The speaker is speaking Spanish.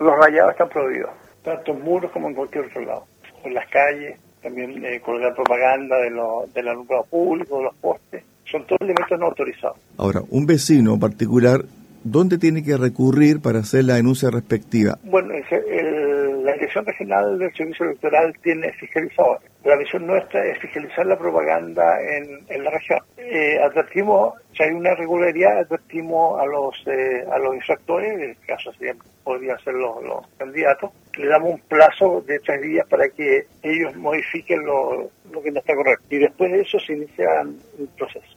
Los rayados están prohibidos, tanto en muros como en cualquier otro lado. En las calles, también colgar propaganda del alumbrado público, de los postes, son todos elementos no autorizados. Ahora, un vecino particular, ¿dónde tiene que recurrir para hacer la denuncia respectiva? Bueno, la Dirección Regional del Servicio Electoral tiene fiscalizadores. La misión nuestra es fiscalizar la propaganda en la región. Advertimos, si hay una irregularidad, advertimos a los infractores, en este caso podrían ser los candidatos. Le damos un plazo de 3 días para que ellos modifiquen lo que no está correcto. Y después de eso se inicia un proceso.